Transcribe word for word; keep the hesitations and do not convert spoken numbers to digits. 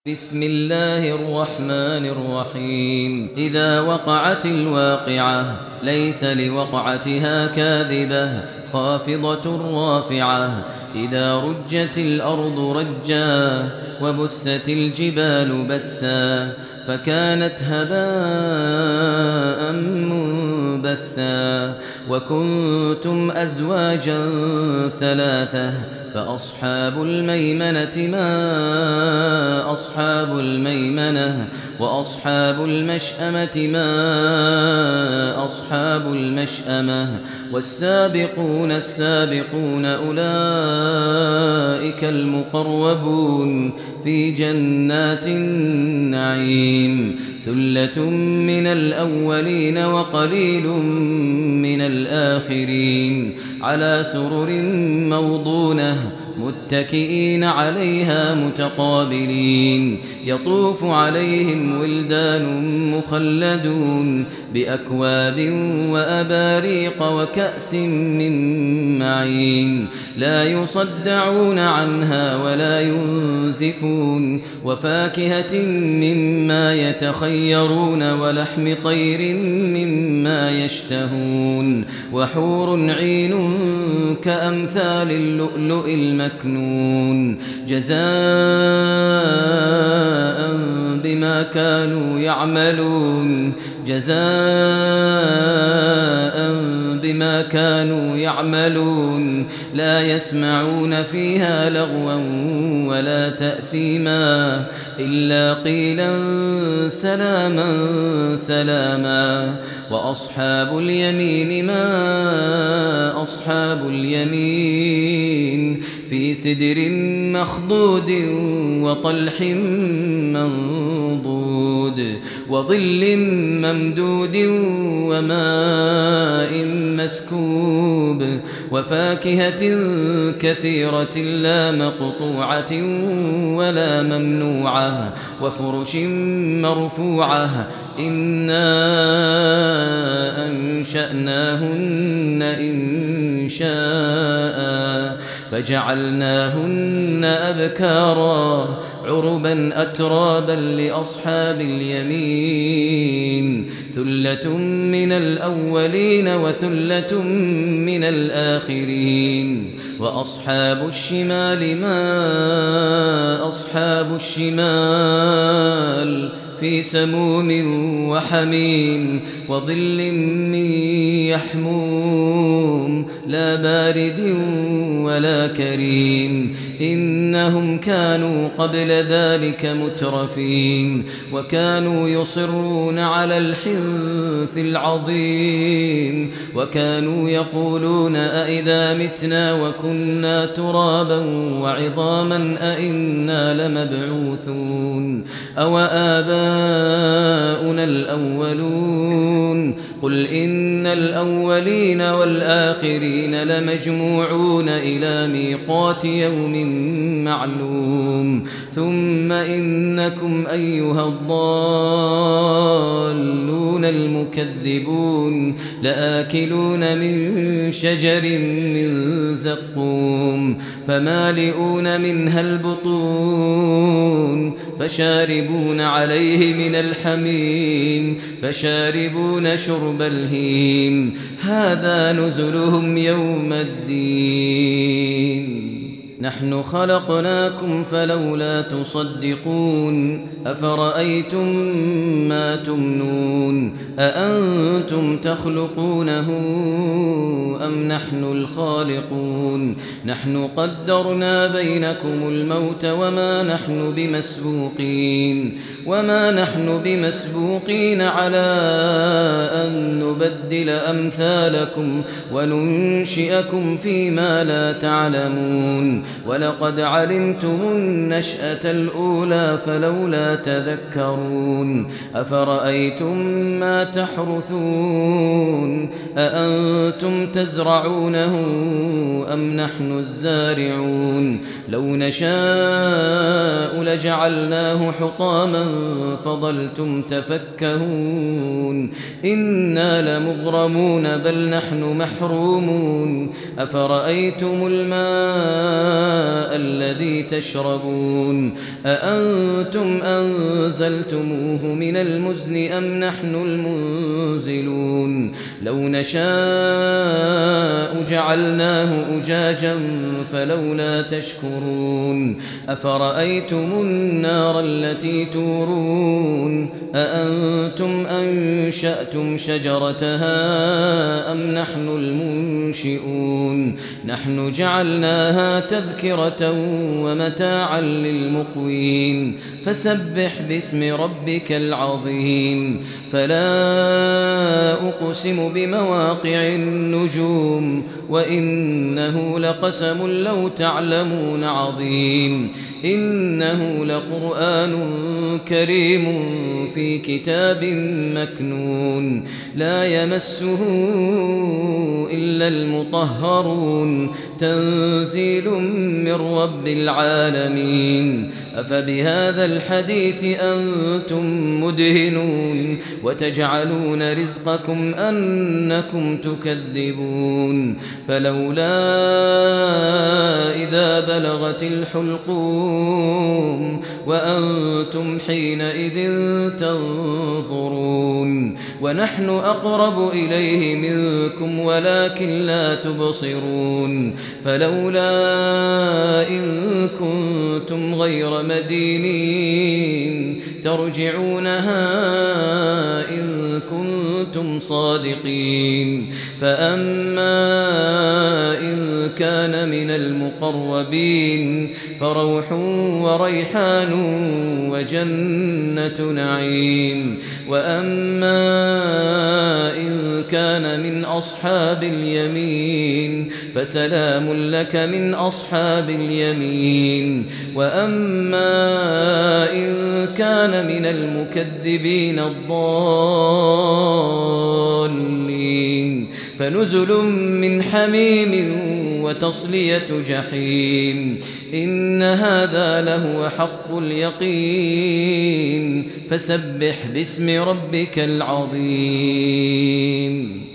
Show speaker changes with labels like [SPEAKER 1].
[SPEAKER 1] بسم الله الرحمن الرحيم إذا وقعت الواقعة ليس لوقعتها كاذبة خافضة رافعة إذا رجت الأرض رجا وبست الجبال بسا فكانت هباء منبثا وكنتم أزواجا ثلاثة فأصحاب الميمنة ما أصحاب الميمنة وأصحاب المشأمة ما أصحاب المشأمة والسابقون السابقون أولئك المقربون في جنات النعيم ثلة من الأولين وقليل من الآخرين على سرر موضونة متكئين عليها متقابلين يطوف عليهم ولدان مخلدون بأكواب وأباريق وكأس من معين لا يصدعون عنها ولا ينزفون وفاكهة مما يتخيرون ولحم طير مما يشتهون وحور عين كأمثال اللؤلؤ المكنون جزاء بما كانوا يعملون جزاء بما كانوا يعملون لا يسمعون فيها لغوا ولا تأثيما إلا قيلا سلاما سلاما وأصحاب اليمين ما أصحاب اليمين في سدر مخضود وطلح منضود وظل ممدود وماء مسكوب وفاكهة كثيرة لا مقطوعة ولا ممنوعة وفرش مرفوعة إنا أنشأناهن إنشاء فجعلناهن أبكارا عربا أترابا لأصحاب اليمين ثلة من الأولين وثلة من الآخرين وأصحاب الشمال ما أصحاب الشمال في سموم وحميم وظل من يحموم لا بارد ولا كريم إنهم كانوا قبل ذلك مترفين وكانوا يصرون على الحنث العظيم وكانوا يقولون أئذا متنا وكنا ترابا وعظاما أئنا لمبعوثون أو آباؤنا الأولون قل إن الأولين والآخرين لمجموعون إلى ميقات يوم معلوم ثم إنكم أيها الضالون المكذبون لآكلون من شجر من زقوم فمالئون منها البطون فشاربون عليه من الحميم فشاربون شرب الهيم هذا نزلهم يوم الدين نحن خلقناكم فلولا تصدقون أفرأيتم ما تمنون أأنتم تخلقونه أم نحن الخالقون نحن قدرنا بينكم الموت وما نحن بمسبوقين وما نحن بمسبوقين على أن نبدل أمثالكم وننشئكم فيما لا تعلمون ولقد علمتم النشأة الأولى فلولا تذكرون أفرأيتم ما تحرثون أأنتم تزرعونه أم نحن الزارعون لو نشاء لجعلناه حطاما فظلتم تفكهون إنا لمغرمون بل نحن محرومون أفرأيتم الماء الذي تشربون أأنتم أنزلتموه من المزن أم نحن المنزلون لو نشاء جعلناه أجاجا فلولا تشكرون أفرأيتم النار التي تورون أأنتم أنشأتم شجرتها أم نحن المنشئون نحن جعلناها تذكرة ومتاعا للمقوين فسبح باسم ربك العظيم فلا أقسم بمواقع النجوم وإنه لقسم لو تعلمون عظيم إنه لقرآن كريم في كتاب مكنون لا يمسه إلا المطهرون تنزيل من رب العالمين أفبهذا الحديث أنتم مدهنون وتجعلون رزقكم أنكم تكذبون فلولا إذا بلغت الحلقوم وأنتم حينئذ تنظرون ونحن أقرب إليه منكم ولكن لا تبصرون فلولا إن كنتم غير مدينين ترجعونها إن كنتم صادقين فأما إن كان من المقربين فروح وريحان وجنة نعيم وأما إن كان من أصحاب اليمين فسلام لك من أصحاب اليمين وأما إن كان من المكذبين الضالين فنزل من حميم وتصلية جحيم إن هذا لهو حق اليقين فسبح باسم ربك العظيم